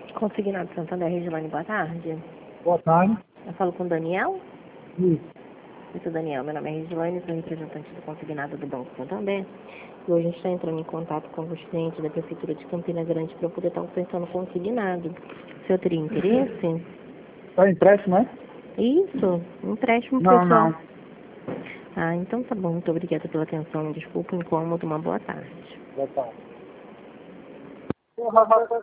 Consignado Santander, Regiane, boa tarde. Boa tarde. Eu falo com o Daniel? Isso. Isso, Daniel. Meu nome é Regiane, sou representante do consignado do Banco Santander. E hoje a gente está entrando em contato com os clientes da Prefeitura de Campina Grande para poder estar ofertando consignado. O senhor teria interesse? Tá empréstimo, né? Isso, empréstimo Não, pessoal. não. Ah, então tá bom. Muito obrigada pela atenção. Desculpa o incômodo. Uma boa tarde. Boa tarde.